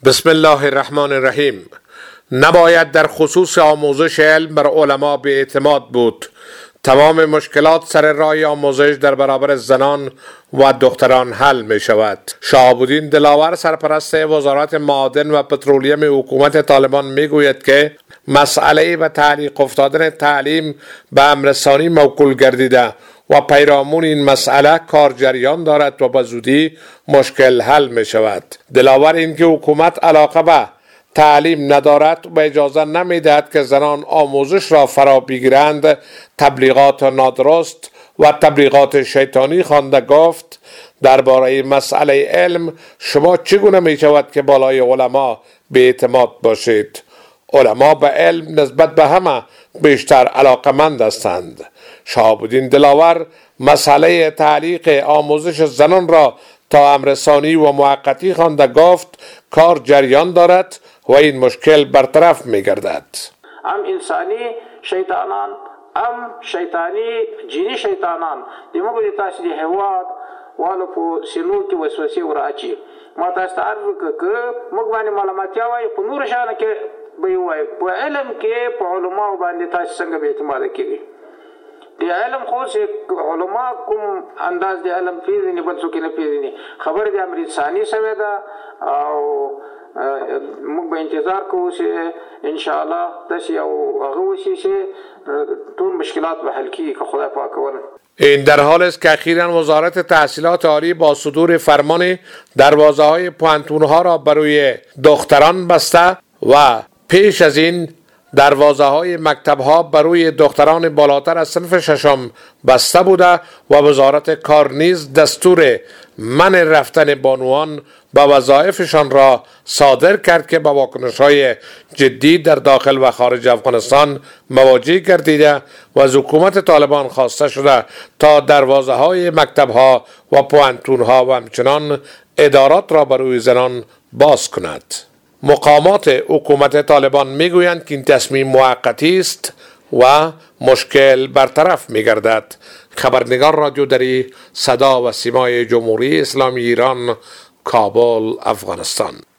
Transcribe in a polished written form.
بسم الله الرحمن الرحیم. نباید در خصوص آموزش علم بر علما به اعتماد بود. تمام مشکلات سر راه آموزش در برابر زنان و دختران حل می شود. شهاب‌الدین دلاور سرپرست وزارت معادن و پترولیم حکومت طالبان می گوید که مسئله به تعلیق افتادن تعلیم به امررسانی موکول گردیده و پیرامون این مسئله کار جریان دارد و به زودی مشکل حل می شود. دلاور اینکه حکومت علاقه به تعلیم ندارد و اجازه نمی دهد که زنان آموزش را فرا بگیرند، تبلیغات نادرست و تبلیغات شیطانی خوانده گفت درباره مسئله علم شما چگونه می شود که بالای علما به اعتماد باشید؟ علما به علم نسبت به همه بیشتر علاقمند هستند. شهاب‌الدین دلاور مسئله تعلیق آموزش زنان را تا امررسانی و موقتی خوانده گفت کار جریان دارد و این مشکل برطرف می گردد. ام انسانی شیطانان، ام شیطانی جینی شیطانان دیمو گوی تاسی دی هواد والو پو سینو کی وسوسی وراچی ما تاست عرض که مگوانی معلوماتی وای پو نور شانه که بیوای پو علم که پو علماء باندې تاسی څنګه به اعتماد کیږي. دی علم خو چې علما کوم انداز دی علم پیژني بل څوک نه پیژني. خبر دی امر انساني سوي ده او موږ به انتظار کوو چې ان شاء الله داسې یو هغه وشي چې ټول مشکلات به حل کیږي که خدای پاک وکړي. این در حال است که اخیراً وزارت تحصیلات عالی با صدور فرمان دروازه‌های پوانتون‌ها را برای دختران بسته و پیش از این دروازه‌های مکتب‌ها برای دختران بالاتر از صنف ششم بسته بوده و وزارت کار نیز دستور منع رفتن بانوان به وظایفشان را صادر کرد که با واکنش‌های جدی در داخل و خارج افغانستان مواجه گردیده و از حکومت طالبان خواسته شده تا دروازه‌های مکتب‌ها و پوانتون‌ها و همچنان ادارات را برای زنان باز کند. مقامات حکومت طالبان میگویند که این تصمیم موقتی است و مشکل برطرف میگردد. خبرنگار رادیو دری، صدا و سیمای جمهوری اسلامی ایران، کابل، افغانستان.